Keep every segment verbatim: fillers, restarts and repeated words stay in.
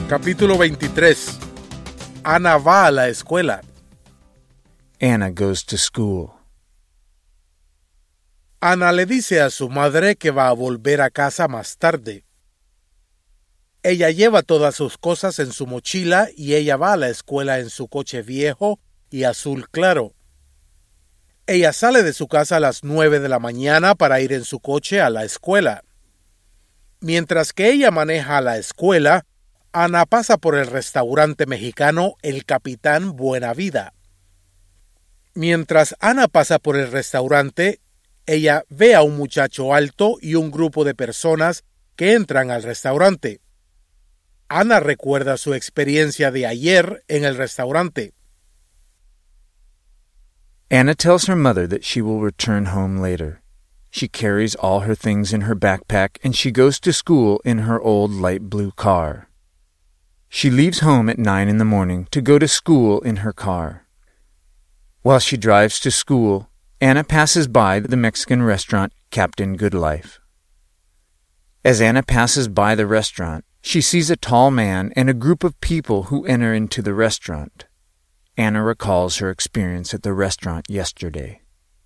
Capítulo veintitrés. Ana va a la escuela. Anna goes to school. Ana le dice a su madre que va a volver a casa más tarde. Ella lleva todas sus cosas en su mochila y ella va a la escuela en su coche viejo y azul claro. Ella sale de su casa a las nueve de la mañana para ir en su coche a la escuela. Mientras que ella maneja a la escuela, Ana pasa por el restaurante mexicano El Capitán Buena Vida. Mientras Ana pasa por el restaurante, ella ve a un muchacho alto y un grupo de personas que entran al restaurante. Ana recuerda su experiencia de ayer en el restaurante. Anna tells her mother that she will return home later. She carries all her things in her backpack and she goes to school in her old light blue car. She leaves home at nine in the morning to go to school in her car. While she drives to school, Anna passes by the Mexican restaurant Captain Goodlife. As Anna passes by the restaurant, she sees a tall man and a group of people who enter into the restaurant. Anna recalls her experience at the restaurant yesterday.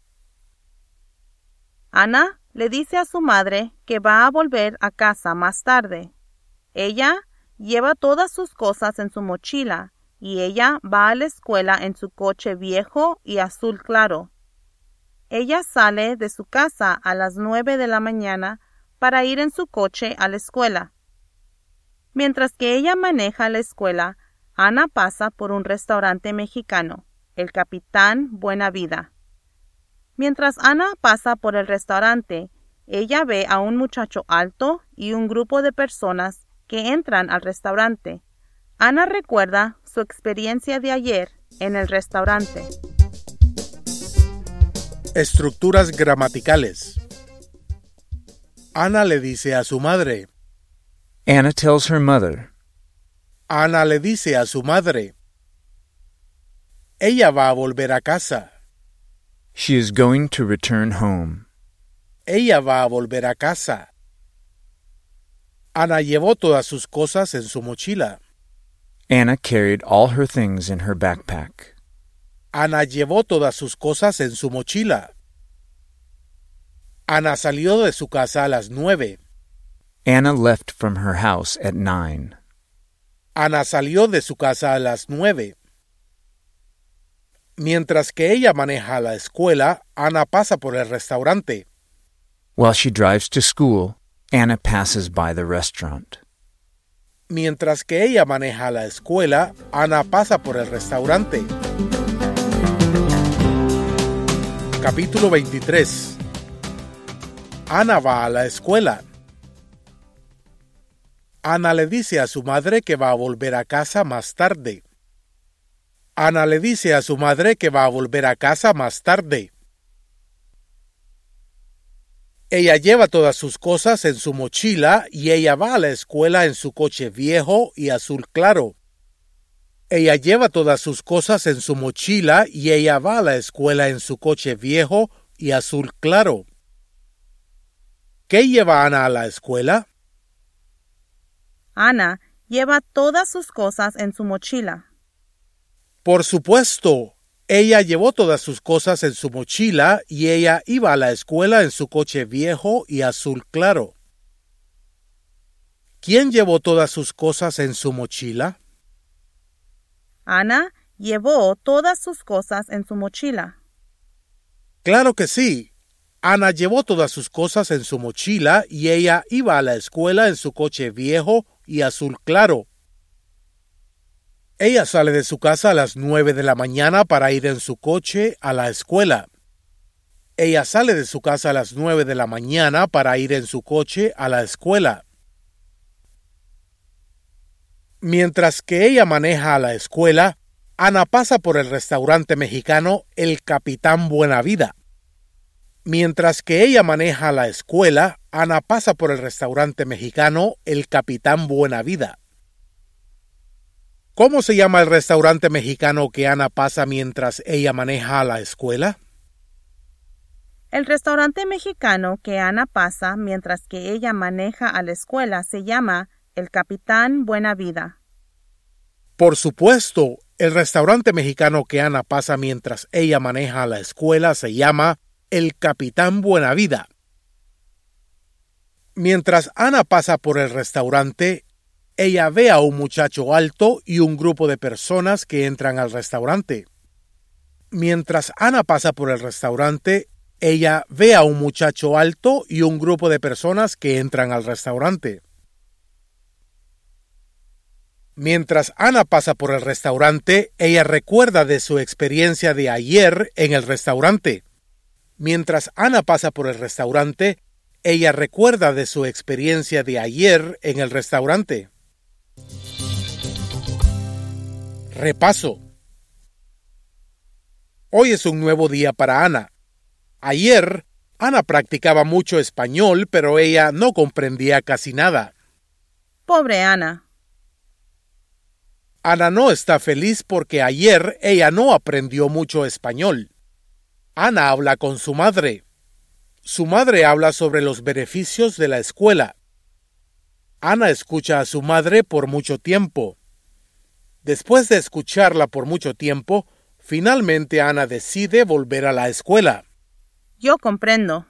Ana le dice a su madre que va a volver a casa más tarde. Ella lleva todas sus cosas en su mochila y ella va a la escuela en su coche viejo y azul claro. Ella sale de su casa a las nueve de la mañana para ir en su coche a la escuela. Mientras que ella maneja la escuela, Ana pasa por un restaurante mexicano, El Capitán Buena Vida. Mientras Ana pasa por el restaurante, ella ve a un muchacho alto y un grupo de personas que entran al restaurante. Ana recuerda su experiencia de ayer en el restaurante. Estructuras gramaticales. Ana le dice a su madre. Anna tells her mother. Ana le dice a su madre. Ella va a volver a casa. She is going to return home. Ella va a volver a casa. Ana llevó todas sus cosas en su mochila. Anna carried all her things in her backpack. Ana llevó todas sus cosas en su mochila. Ana salió de su casa a las nueve. Anna left from her house at nine. Ana salió de su casa a las nueve. Mientras que ella maneja a la escuela, Ana pasa por el restaurante. While she drives to school, Anna passes by the restaurant. Mientras que ella maneja a la escuela, Ana pasa por el restaurante. Capítulo veintitrés. Ana va a la escuela. Ana le dice a su madre que va a volver a casa más tarde. Ana le dice a su madre que va a volver a casa más tarde. Ella lleva todas sus cosas en su mochila y ella va a la escuela en su coche viejo y azul claro. Ella lleva todas sus cosas en su mochila y ella va a la escuela en su coche viejo y azul claro. ¿Qué lleva Ana a la escuela? Ana lleva todas sus cosas en su mochila. Por supuesto, ella llevó todas sus cosas en su mochila y ella iba a la escuela en su coche viejo y azul claro. ¿Quién llevó todas sus cosas en su mochila? Ana llevó todas sus cosas en su mochila. Claro que sí. Ana llevó todas sus cosas en su mochila y ella iba a la escuela en su coche viejo y azul claro. Ella sale de su casa a las nueve de la mañana para ir en su coche a la escuela. Ella sale de su casa a las nueve de la mañana para ir en su coche a la escuela. Mientras que ella maneja a la escuela, Ana pasa por el restaurante mexicano El Capitán Buena Vida. Mientras que ella maneja a la escuela, Ana pasa por el restaurante mexicano El Capitán Buena Vida. ¿Cómo se llama el restaurante mexicano que Ana pasa mientras ella maneja a la escuela? El restaurante mexicano que Ana pasa mientras que ella maneja a la escuela se llama El Capitán Buena Vida. Por supuesto, el restaurante mexicano que Ana pasa mientras ella maneja a la escuela se llama El Capitán Buenavida. Mientras Ana pasa por el restaurante, ella ve a un muchacho alto y un grupo de personas que entran al restaurante. Mientras Ana pasa por el restaurante, ella ve a un muchacho alto y un grupo de personas que entran al restaurante. Mientras Ana pasa por el restaurante, ella recuerda de su experiencia de ayer en el restaurante. Mientras Ana pasa por el restaurante, ella recuerda de su experiencia de ayer en el restaurante. Repaso. Hoy es un nuevo día para Ana. Ayer, Ana practicaba mucho español, pero ella no comprendía casi nada. Pobre Ana. Ana no está feliz porque ayer ella no aprendió mucho español. Ana habla con su madre. Su madre habla sobre los beneficios de la escuela. Ana escucha a su madre por mucho tiempo. Después de escucharla por mucho tiempo, finalmente Ana decide volver a la escuela. Yo comprendo.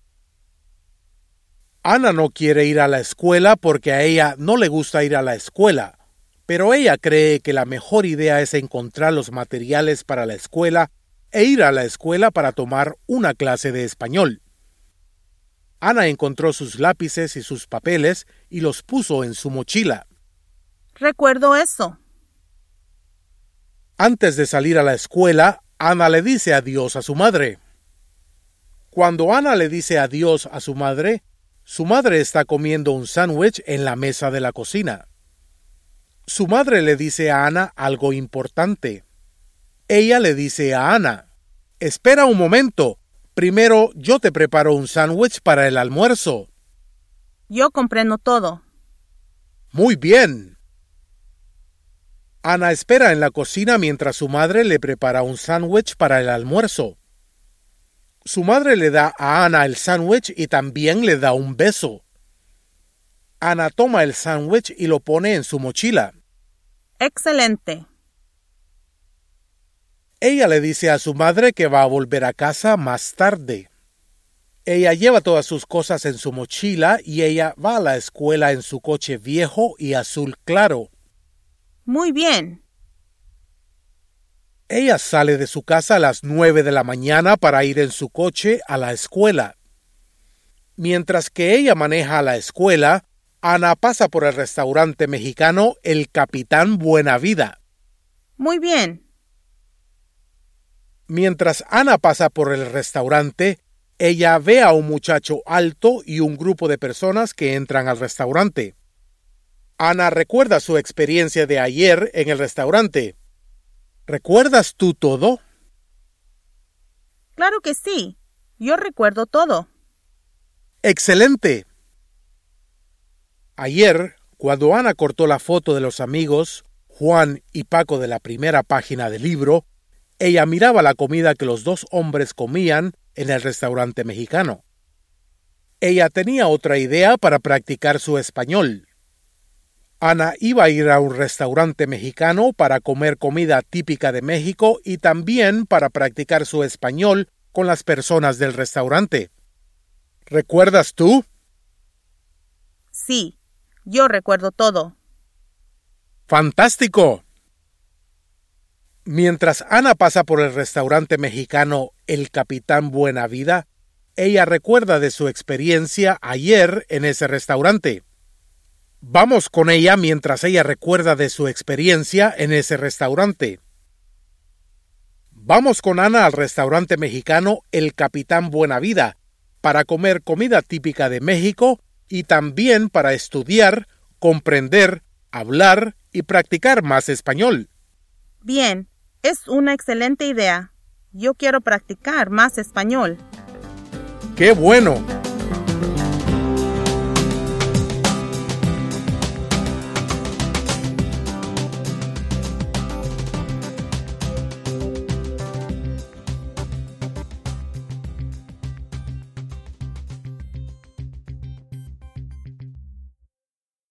Ana no quiere ir a la escuela porque a ella no le gusta ir a la escuela. Pero ella cree que la mejor idea es encontrar los materiales para la escuela e ir a la escuela para tomar una clase de español. Ana encontró sus lápices y sus papeles y los puso en su mochila. Recuerdo eso. Antes de salir a la escuela, Ana le dice adiós a su madre. Cuando Ana le dice adiós a su madre, su madre está comiendo un sándwich en la mesa de la cocina. Su madre le dice a Ana algo importante. Ella le dice a Ana, espera un momento, primero yo te preparo un sándwich para el almuerzo. Yo comprendo todo. Muy bien. Ana espera en la cocina mientras su madre le prepara un sándwich para el almuerzo. Su madre le da a Ana el sándwich y también le da un beso. Ana toma el sándwich y lo pone en su mochila. Excelente. Ella le dice a su madre que va a volver a casa más tarde. Ella lleva todas sus cosas en su mochila y ella va a la escuela en su coche viejo y azul claro. Muy bien. Ella sale de su casa a las nueve de la mañana para ir en su coche a la escuela. Mientras que ella maneja a la escuela, Ana pasa por el restaurante mexicano El Capitán Buenavida. Muy bien. Mientras Ana pasa por el restaurante, ella ve a un muchacho alto y un grupo de personas que entran al restaurante. Ana recuerda su experiencia de ayer en el restaurante. ¿Recuerdas tú todo? Claro que sí. Yo recuerdo todo. ¡Excelente! Ayer, cuando Ana cortó la foto de los amigos, Juan y Paco de la primera página del libro, ella miraba la comida que los dos hombres comían en el restaurante mexicano. Ella tenía otra idea para practicar su español. Ana iba a ir a un restaurante mexicano para comer comida típica de México y también para practicar su español con las personas del restaurante. ¿Recuerdas tú? Sí, yo recuerdo todo. ¡Fantástico! Mientras Ana pasa por el restaurante mexicano El Capitán Buenavida, ella recuerda de su experiencia ayer en ese restaurante. Vamos con ella mientras ella recuerda de su experiencia en ese restaurante. Vamos con Ana al restaurante mexicano El Capitán Buenavida para comer comida típica de México y también para estudiar, comprender, hablar y practicar más español. Bien, es una excelente idea. Yo quiero practicar más español. ¡Qué bueno!